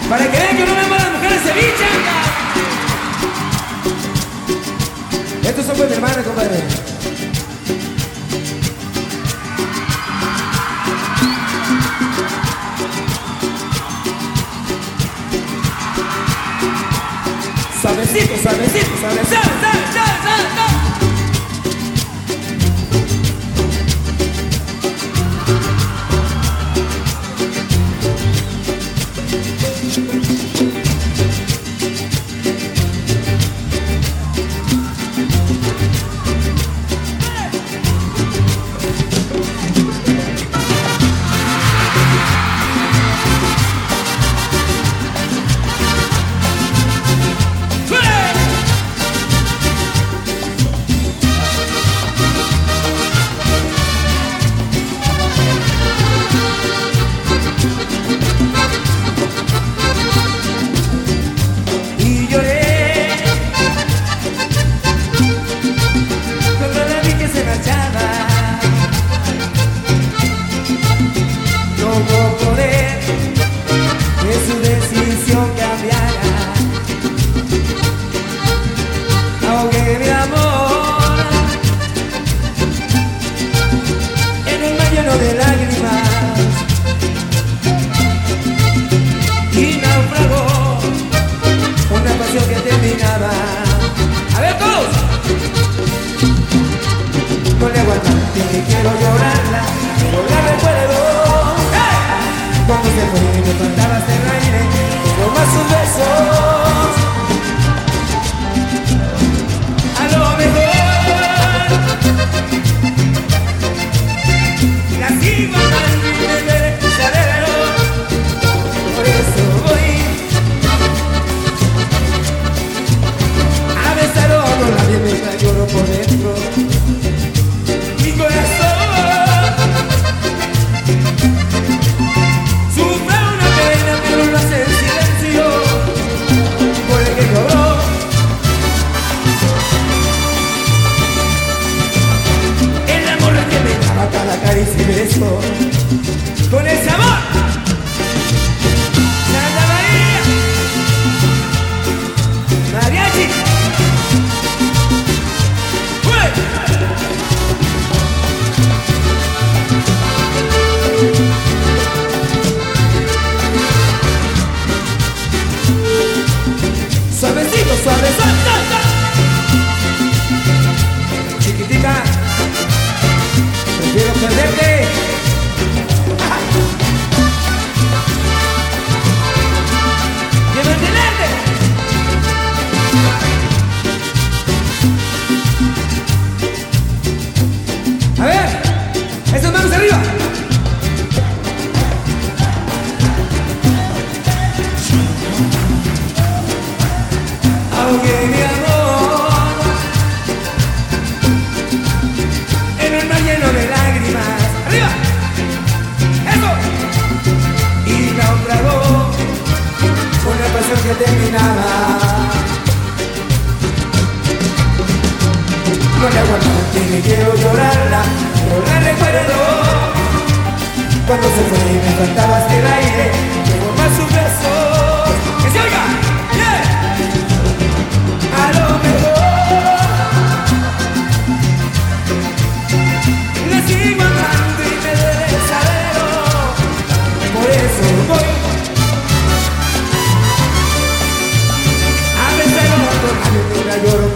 Para que vean que no me aman las mujeres ceviche. Estos son pues mi hermano, compadre. Suavecito, suavecito, suavecito, suavecito. De lágrimas y naufragó una pasión que terminaba. A ver todos, no le aguanto, que quiero llorarla, pero la recuerdo. ¡Hey! Cuando se fue me faltabas el aire, quiero más sus besos. A lo mejor la sigo amando y me desespero. Por eso voy a besarlo con la piel mientras lloro por dentro. Mi corazón sufre una pena, pero lo hace en silencio por el que lloró. El amor que me daba cada caricia y beso con ese amor. Santa María, mariachi. ¡Uy! Suavecito, suave, suave, chiquitita, prefiero perderte. ¡Quiero entenderte! A ver, esas manos arriba. Aunque mi amor en un mar lleno de lágrimas, arriba, eso, y naufragó una pasión que terminaba. No le aguanto, que quiero llorarla, pero la recuerdo. Cuando se fue y me faltabas el aire, tengo más sus besos. ¡Que se oiga! ¡Yeah! A lo mejor la sigo amando y me desespero. Por eso voy a besarlo con la mientras lloro